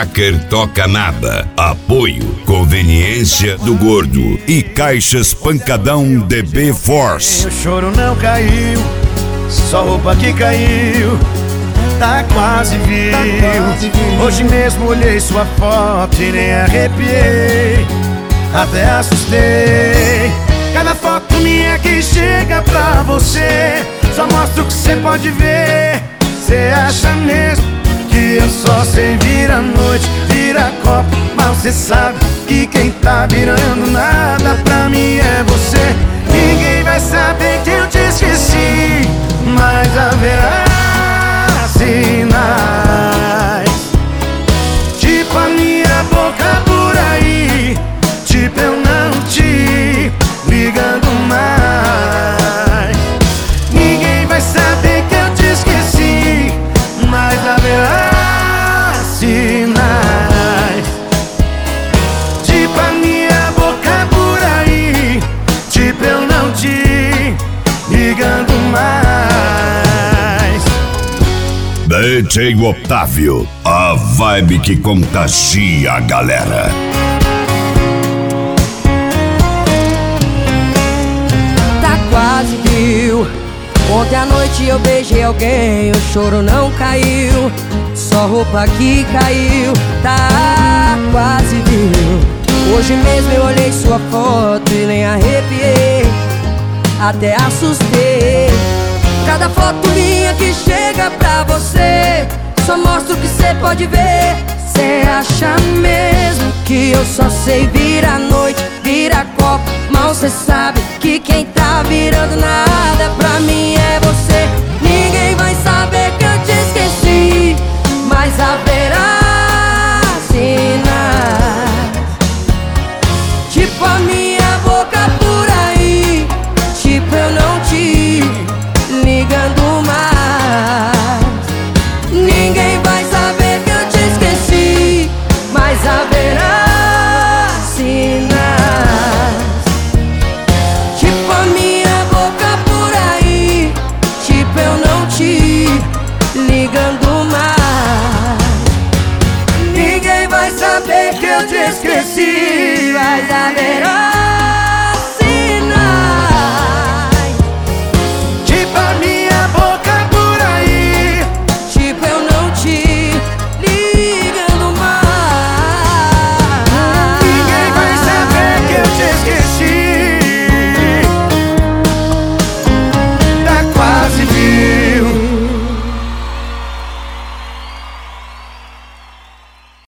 Cracker toca nada. Apoio, conveniência do gordo e caixas pancadão DB Force. O choro não caiu, só roupa que caiu. Tá quase viu. Hoje mesmo olhei sua foto e nem arrepiei, até assustei. Cada foto minha que chega pra você só mostra o que cê pode ver. Cê acha mesmo que eu só sei virar noite, virar copo? Mas cê sabe que quem tá virando nada pra mim é você. Ninguém vai saber que eu te esqueci, mas haverá sinais, tipo a minha boca por aí, tipo eu não te ligando mais. Ninguém vai saber que eu te esqueci, mas haverá sinais, tipo a minha boca por aí, tipo eu não te ligando mais. DJ Otávio, a vibe que contagia a galera. Tá quase viu. Ontem à noite eu beijei alguém, o choro não caiu, só roupa que caiu. Tá quase viu. Hoje mesmo eu olhei sua foto e nem arrepiei, até assustei. Cada foto minha que chega pra você só mostra o que cê pode ver. Cê acha mesmo que eu só sei virar noite, virar copo? Mal cê sabe que quem tá virando nada pra mim é você. Ninguém vai saber que eu te esqueci, mas haverá sinais, tipo a minha boca por aí, tipo eu não te ligando mais. Ninguém vai saber que eu te esqueci, mas haverá sinais, tipo a minha boca por aí, tipo eu não te ligando mais. Ninguém vai saber que eu te esqueci, mas haverá